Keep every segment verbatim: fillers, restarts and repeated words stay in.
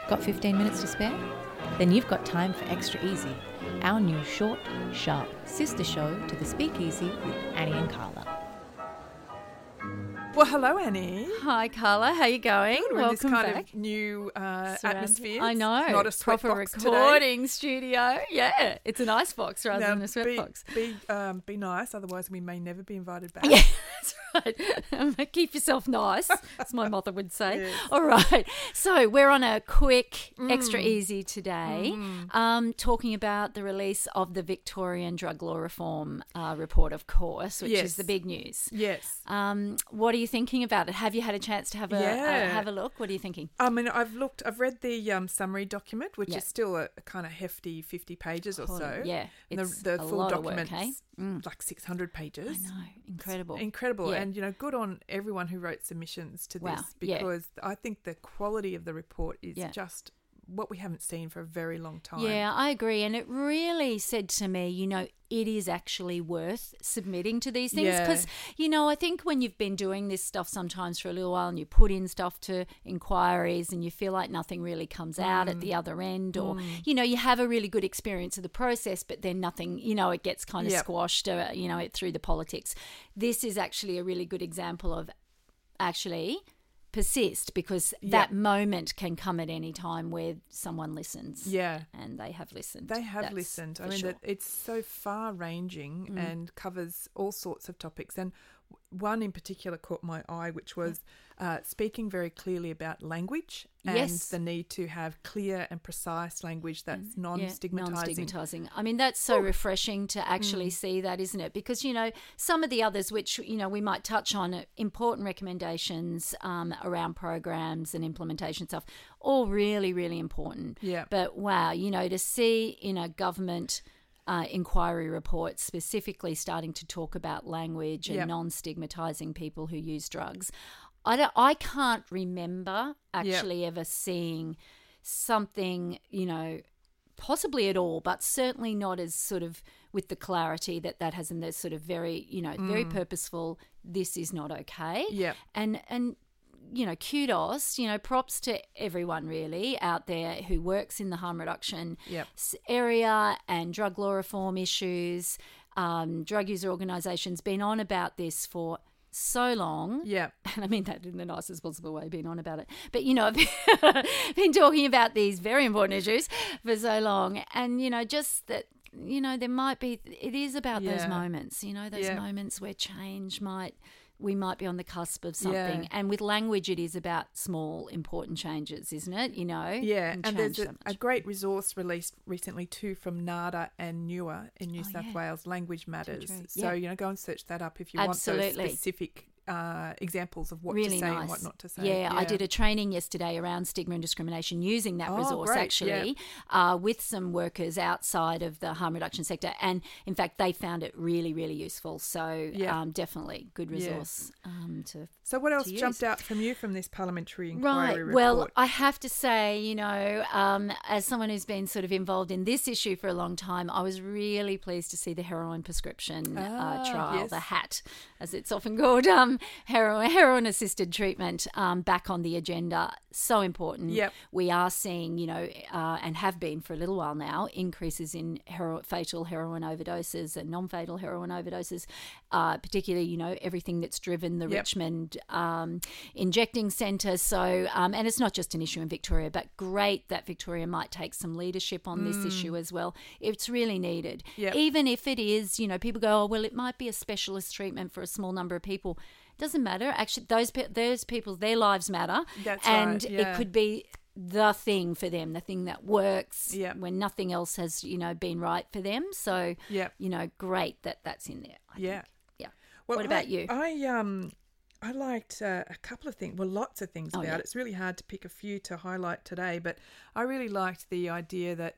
Got fifteen minutes to spare? Then you've got time for Extra Easy, our new short, sharp sister show to the Speakeasy with Annie and Carla. Well, hello, Annie. Hi, Carla. How you going? Good. We're in this Welcome kind back. of new uh, Surrounded- atmosphere. I know. Not a proper sweatbox recording today. studio. Yeah, it's an icebox rather Now, than a sweatbox. Be, be, um, be nice, otherwise we may never be invited back. Yeah, that's right. Keep yourself nice, as my mother would say. Yes. All right. So we're on a quick, Mm. extra easy today, um, talking about the release of the Victorian Drug Law Reform uh, report, of course, which Yes. is the big news. Yes. Um, what are you thinking about it? Have you had a chance to have a Yeah. uh, have a look? What are you thinking? I mean, I've looked, I've read the um, summary document, which Yeah. is still a, a kind of hefty fifty pages or Oh, so. yeah, And it's the, the a full lot of work, document's eh? Mm. like six hundred pages. I know, incredible. Incredible. Yeah. And, you know, good on everyone who wrote submissions to Wow, this, yeah. because I think the quality of the report is Yeah. just what we haven't seen for a very long time. Yeah, I agree. And it really said to me, you know, it is actually worth submitting to these things. Yeah. Because, you know, I think when you've been doing this stuff sometimes for a little while and you put in stuff to inquiries and you feel like nothing really comes out at the other end, or, you know, you have a really good experience of the process, but then nothing, you know, it gets kind of Yep. squashed, uh, you know, through the politics. This is actually a really good example of actually persist, because that moment can come at any time where someone listens. Yeah. And they have listened. They have That's listened. I for mean, sure. that it's so far-ranging Mm. and covers all sorts of topics. And one in particular caught my eye, which was uh, speaking very clearly about language and Yes. the need to have clear and precise language that's Yeah, non-stigmatizing. non-stigmatizing. I mean, that's so Ooh. refreshing to actually Mm. see that, isn't it? Because, you know, some of the others, which, you know, we might touch on, uh, important recommendations um, around programs and implementation stuff, all really, really important. Yeah. But wow, you know, to see in a government uh, inquiry report specifically starting to talk about language and Yep. non-stigmatizing people who use drugs, I don't, I can't remember actually ever seeing something, you know, possibly at all, but certainly not as sort of with the clarity that that has in this sort of very, you know, very purposeful, this is not okay. Yeah. And, and, you know, kudos, you know, props to everyone really out there who works in the harm reduction Yep. s- area and drug law reform issues. Um, drug user organisations been on about this for so long. Yeah. And I mean that in the nicest possible way, being on about it. But, you know, I've been talking about these very important issues for so long. And, you know, just that, you know, there might be, it is about those Yeah. moments, you know, those Yeah. moments where change might, we might be on the cusp of something. Yeah. And with language, it is about small, important changes, isn't it? You know? Yeah, can and change there's so a, a much. great resource released recently too from NADA and Newer in New Oh, South yeah. Wales, Language Matters. true. So, Yeah. you know, go and search that up if you Absolutely. want those specific uh, examples of what Really to say nice. and what not to say. Yeah, I did a training yesterday around stigma and discrimination using that Oh, resource great, actually uh, with some workers outside of the harm reduction sector. And in fact, they found it really, really useful. So Yeah. um, definitely good Yeah. resource um, to So what else to jumped use. out from you from this parliamentary Right. inquiry report? Well, I have to say, you know, um, as someone who's been sort of involved in this issue for a long time, I was really pleased to see the heroin prescription Ah, uh, trial, yes. the HAT, as it's often called, um, heroin, heroin-assisted treatment, um, back on the agenda. So important. Yep. We are seeing, you know, uh, and have been for a little while now, increases in hero- fatal heroin overdoses and non-fatal heroin overdoses, uh, particularly, you know, everything that's driven the Yep. Richmond um, injecting centre. So, um, and it's not just an issue in Victoria, but great that Victoria might take some leadership on this issue as well. It's really needed. Yep. Even if it is, you know, people go, oh, well, it might be a specialist treatment for a small number of people. Doesn't matter. Actually, those pe- those people, their lives matter. That's and right, it yeah. could be the thing for them, the thing that works Yep. when nothing else has, you know, been right for them. So, Yep. you know, great that that's in there. I Yeah. think. Yeah. Well, what about I, you? I um I liked uh, a couple of things. Well, lots of things Oh, about yeah. it. It's really hard to pick a few to highlight today, but I really liked the idea that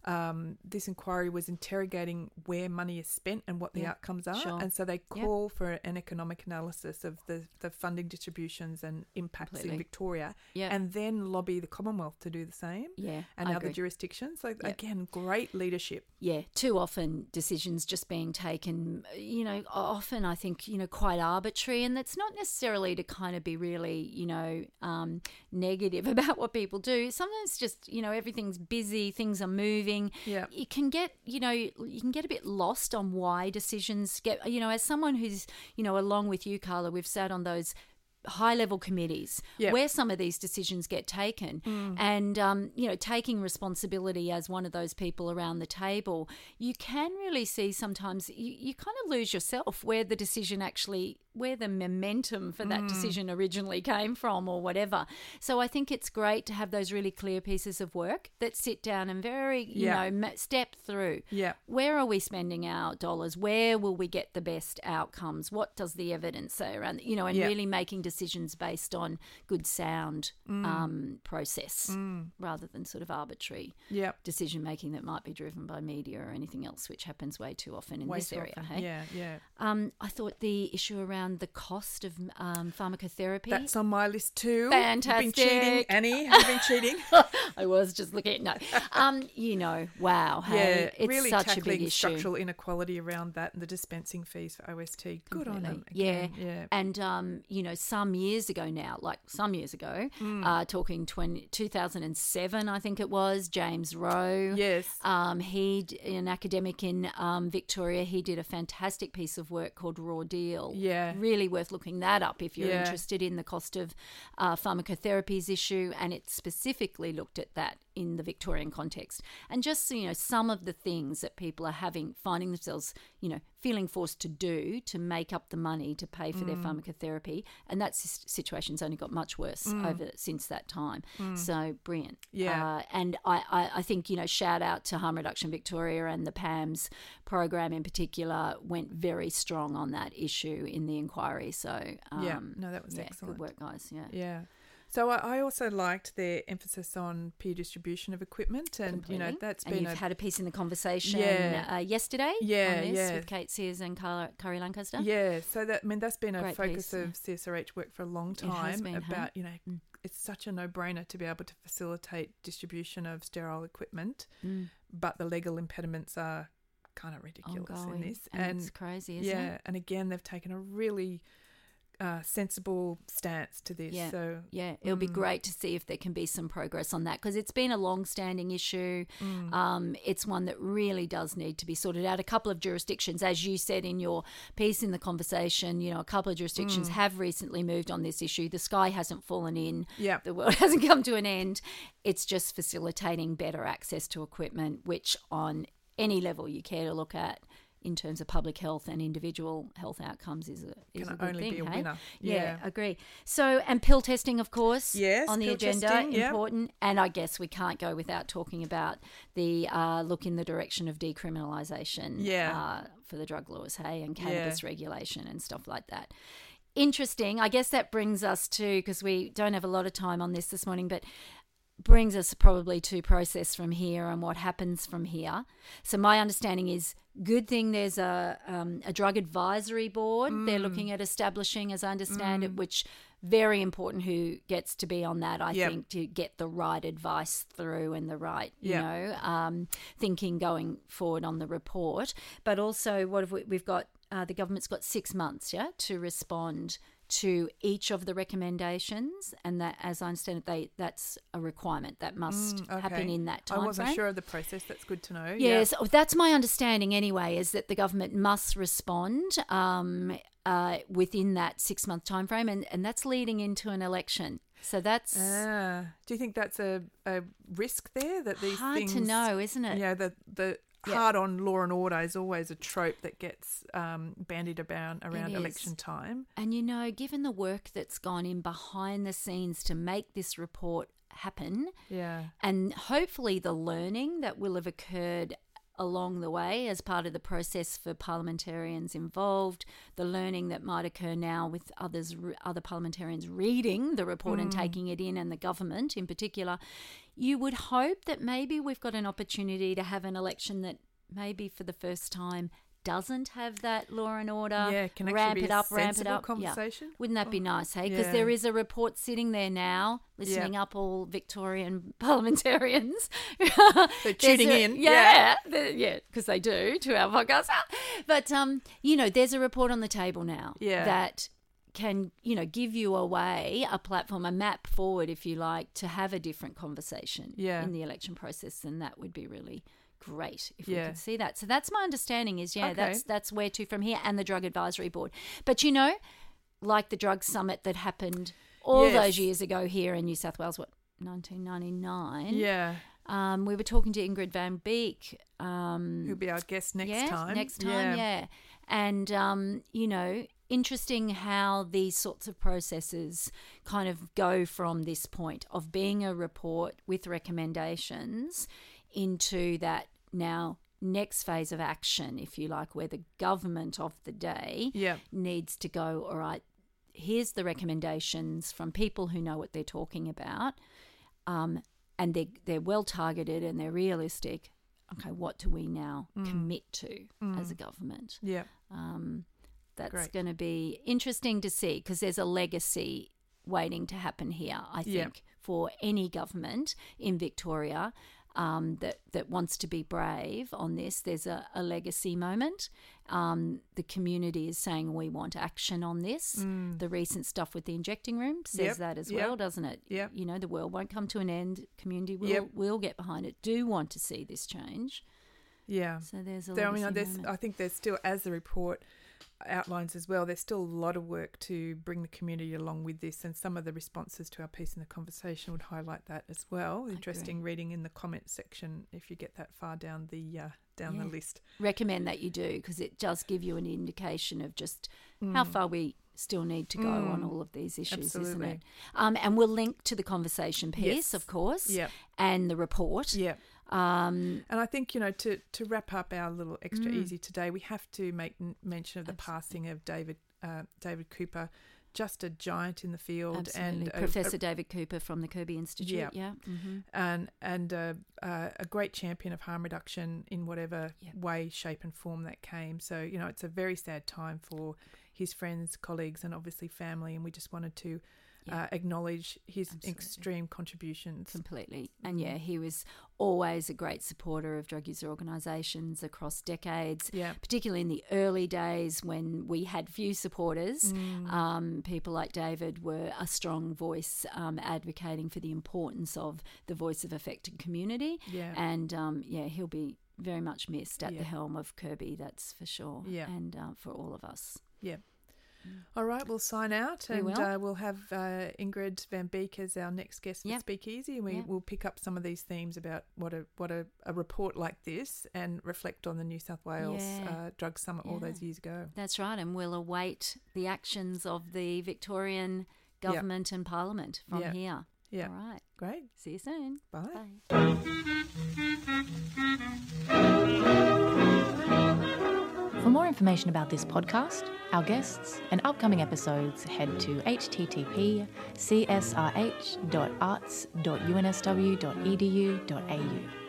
um, this inquiry was interrogating where money is spent and what the Yeah, outcomes are. sure. And so they call for an economic analysis of the, the funding distributions and impacts Completely. in Victoria, Yeah. and then lobby the Commonwealth to do the same. Yeah, And I other agree. jurisdictions. So, Yeah. again, great leadership. Yeah, too often decisions just being taken, you know, often I think, you know, quite arbitrary. And that's not necessarily to kind of be really, you know, um, negative about what people do. Sometimes just, you know, everything's busy, things are moving. Yeah. You can get, you know, you can get a bit lost on why decisions get, you know, as someone who's, you know, along with you, Carla, we've sat on those high-level committees Yep. where some of these decisions get taken, Mm. and um, you know, taking responsibility as one of those people around the table, you can really see sometimes you, you kind of lose yourself where the decision actually, where the momentum for that Mm. decision originally came from or whatever. So I think it's great to have those really clear pieces of work that sit down and very, you Yeah. know, ma- step through. Yeah. Where are we spending our dollars? Where will we get the best outcomes? What does the evidence say around, you know, and Yeah. really making decisions based on good sound Mm. um, process Mm. rather than sort of arbitrary Yeah. decision making that might be driven by media or anything else, which happens way too often in Way this too area. often. Hey? Yeah, yeah. Um, I thought the issue around the cost of um, pharmacotherapy. That's on my list too. Fantastic. You've been cheating, Annie. Have you been cheating? I was just looking at no, um, you know, wow, hey, Yeah, it's really such a tackling big issue. structural inequality around that and the dispensing fees for O S T. Good on them. Completely. Again. Yeah. And, um, you know, some years ago now, like some years ago, Mm. uh, talking twenty, two thousand seven, I think it was, James Rowe. Yes. Um, he, d- an academic in um, Victoria, he did a fantastic piece of work called Raw Deal. Yeah. Really worth looking that up if you're Yeah. interested in the cost of uh, pharmacotherapies issue. And it specifically looked at that in the Victorian context. And just, you know, some of the things that people are having, finding themselves, you know, feeling forced to do to make up the money to pay for Mm. their pharmacotherapy. And that s- situation's only got much worse Mm. over since that time. Mm. So brilliant. Yeah. Uh, and I, I, I think, you know, shout out to Harm Reduction Victoria, and the P A M S program in particular went very strong on that issue in the inquiry. So, um, Yeah. No, that was yeah, excellent. good work, guys. Yeah. Yeah. So I I also liked their emphasis on peer distribution of equipment, and you know Completely. that's And been you've a had a piece in the conversation Yeah. uh, yesterday Yeah, on this yeah. with Kate Sears and Car- Curry Lancaster. yeah. So that I mean that's been a Great focus piece, yeah. of C S R H work for a long It has time been, hey? about you know Mm. it's such a no brainer to be able to facilitate distribution of sterile equipment, Mm. but the legal impediments are kind of ridiculous Ongoing. in this, And, it's crazy, isn't yeah, it? and again they've taken a really uh, sensible stance to this. Yeah. So Yeah, it'll be Mm. great to see if there can be some progress on that, because it's been a long-standing issue. Mm. Um, it's one that really does need to be sorted out. A couple of jurisdictions, as you said in your piece in the conversation, you know, a couple of jurisdictions Mm. have recently moved on this issue. The sky hasn't fallen in. yeah, The world hasn't come to an end. It's just facilitating better access to equipment, which on any level you care to look at in terms of public health and individual health outcomes is a, is can a good only thing, be a hey? winner. Yeah, Yeah. agree. So, and pill testing, of course, Yes, on the pill agenda, testing, yeah. important. And I guess we can't go without talking about the uh, look in the direction of decriminalisation Yeah. uh, for the drug laws, hey, and cannabis regulation and stuff like that. Interesting. I guess that brings us to, because we don't have a lot of time on this this morning, but brings us probably to process from here and what happens from here. So my understanding is, good thing there's a um, a drug advisory board they're Mm. looking at establishing, as I understand it, Mm. which very important who gets to be on that, I Yep. think, to get the right advice through and the right, you Yep. know, um, thinking going forward on the report. But also, what have we, we've got, uh, the government's got six months, yeah, to respond to each of the recommendations, and that, as I understand it, they that's a requirement that must Mm, happen okay. in that I time wasn't frame. sure of the process. That's good to know. Yes, oh, that's my understanding anyway, is that the government must respond um, uh, within that six-month time frame, and, and that's leading into an election. So that's Ah, do you think that's a, a risk there that these hard things? to know, isn't it? Yeah, the the Yeah. hard on law and order is always a trope that gets um, bandied about around is. election time. And, you know, given the work that's gone in behind the scenes to make this report happen, Yeah, and hopefully the learning that will have occurred along the way as part of the process for parliamentarians involved, the learning that might occur now with others, other parliamentarians reading the report and Mm. taking it in, and the government in particular, you would hope that maybe we've got an opportunity to have an election that maybe for the first time doesn't have that law and order, yeah, can ramp be it a up, ramp it up. Conversation. Yeah. Wouldn't that be nice, hey? Because yeah. there is a report sitting there now, listening yeah. up all Victorian parliamentarians. They're tuning a, in. Yeah, yeah, because they do to our podcast. But, um, you know, there's a report on the table now yeah. that can, you know, give you a way, a platform, a map forward, if you like, to have a different conversation yeah. in the election process, and that would be really great if yeah. we could see that. So that's my understanding is, yeah, okay. that's that's where to from here, and the Drug Advisory Board. But, you know, like the drug summit that happened all yes. those years ago here in New South Wales, what, nineteen ninety-nine? Yeah. Um, we were talking to Ingrid Van Beek. Um, Who'll be our guest next yeah, time. Next time, yeah. yeah. And, um, you know, interesting how these sorts of processes kind of go from this point of being a report with recommendations into that now next phase of action, if you like, where the government of the day yeah. needs to go, all right, here's the recommendations from people who know what they're talking about, um, and they're, they're well targeted and they're realistic. Okay, what do we now mm. commit to mm. as a government? Yeah. Um, that's Great. going to be interesting to see, because there's a legacy waiting to happen here, I think, yeah. for any government in Victoria um, that, that wants to be brave on this. There's a, a legacy moment. Um, the community is saying we want action on this. Mm. The recent stuff with the injecting room says yep. that as yep. well, doesn't it? Yep. You know, the world won't come to an end. Community will, yep. will get behind it, do want to see this change. Yeah. So there's a there, legacy I mean, there's, moment. I think there's still, as the report outlines as well, there's still a lot of work to bring the community along with this, and some of the responses to our piece in the conversation would highlight that as well. Interesting reading in the comment section if you get that far down the uh, down yeah. the list. Recommend that you do, because it does give you an indication of just mm. how far we still need to go mm. on all of these issues, Absolutely. isn't it? Um, and we'll link to the conversation piece, yes. of course, yep. and the report. Yeah. Um, and I think, you know, to, to wrap up our little extra mm. easy today, we have to make n- mention of the Absolutely. passing of David uh, David Cooper, just a giant in the field. Absolutely. and a, Professor a, David Cooper from the Kirby Institute. Yeah. yeah. Mm-hmm. And, and uh, uh, a great champion of harm reduction in whatever Yep. way, shape and form that came. So, you know, it's a very sad time for his friends, colleagues and obviously family, and we just wanted to Yeah. uh, acknowledge his Absolutely. extreme contributions. Completely. And yeah, he was always a great supporter of drug user organisations across decades, Yeah. particularly in the early days when we had few supporters. Mm. Um, people like David were a strong voice um, advocating for the importance of the voice of affected community. Yeah. And um, yeah, he'll be very much missed at Yeah. the helm of Kirby, that's for sure. Yeah. And uh, for all of us. Yeah. All right, we'll sign out, We and will. uh, we'll have uh, Ingrid Van Beek as our next guest for Yep. Speakeasy, and we Yep. will pick up some of these themes about what a what a, a report like this, and reflect on the New South Wales Yeah. uh, Drug Summit all Yeah. those years ago. That's right, and we'll await the actions of the Victorian government and Parliament from Yeah. here. Yeah, All right. great. See you soon. Bye. Bye. For more information about this podcast, our guests, and upcoming episodes, head to h t t p c s r h dot arts dot u n s w dot e d u dot a u.